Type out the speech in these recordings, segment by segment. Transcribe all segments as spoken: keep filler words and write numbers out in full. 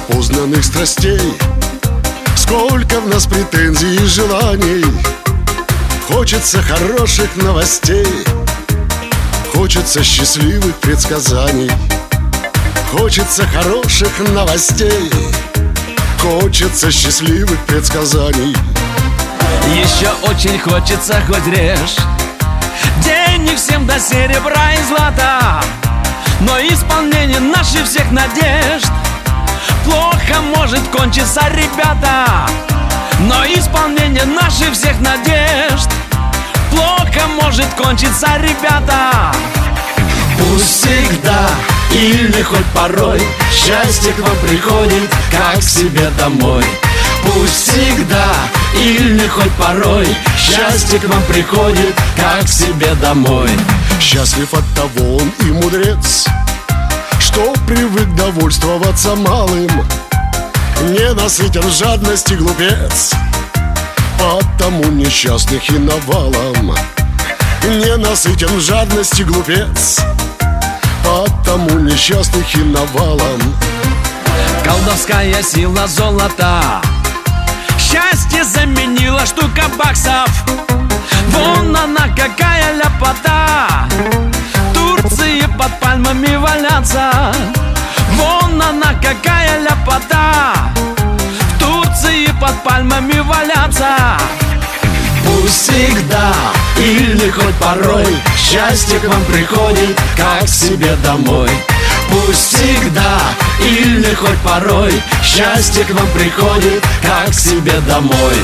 непознанных страстей, сколько в нас претензий и желаний. Хочется хороших новостей, хочется счастливых предсказаний. Хочется хороших новостей, хочется счастливых предсказаний. Еще очень хочется хоть режь, денег всем до серебра и злата, но исполнение наших всех надежд плохо может кончиться, ребята. Но исполнение наших всех надежд плохо может кончиться, ребята. Пусть всегда или хоть порой счастье к вам приходит, как к себе домой. Пусть всегда или хоть порой счастье к вам приходит, как к себе домой. Счастлив от того он и мудрец, что привык довольствоваться малым. Не насытен жадности глупец, потому несчастных и навалом. Не насытен жадности глупец, потому несчастных и навалом. Колдовская сила золота счастье заменила штука баксов. Вон она какая ляпота, Турции под пальмами валяться. Вон она какая ляпота, в Турции под пальмами валяться. Пусть всегда или хоть порой счастье к вам приходит, как к себе домой. Пусть всегда или хоть порой счастье к вам приходит, как к себе домой.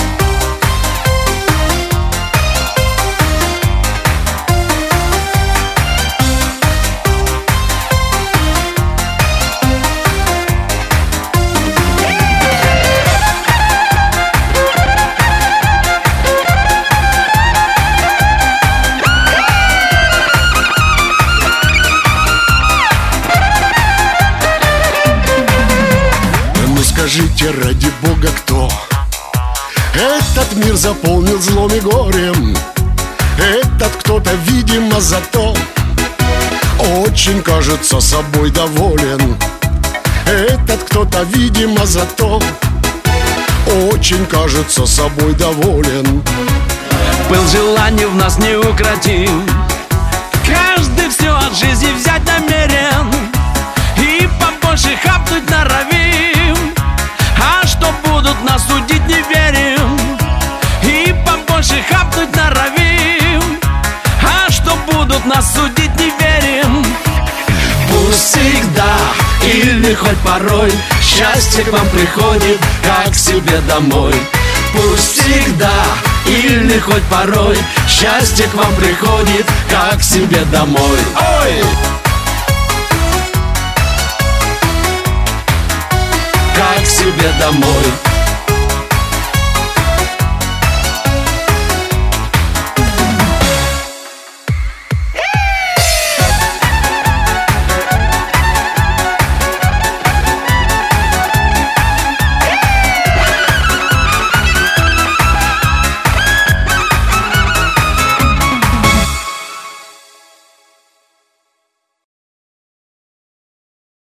Скажите, ради Бога, кто этот мир заполнил злом и горем? Этот кто-то, видимо, зато очень кажется собой доволен. Этот кто-то, видимо, зато очень кажется собой доволен. Пыл желаний в нас неукротим, каждый все от жизни взять намерен и побольше хапнуть норовим. А что будут нас судить, не верим, и побольше хапнуть норовим. А что будут нас судить, не верим. Пусть всегда или хоть порой счастье к вам приходит, как к себе домой. Пусть всегда или хоть порой счастье к вам приходит, как к себе домой. Ой! Как к себе домой.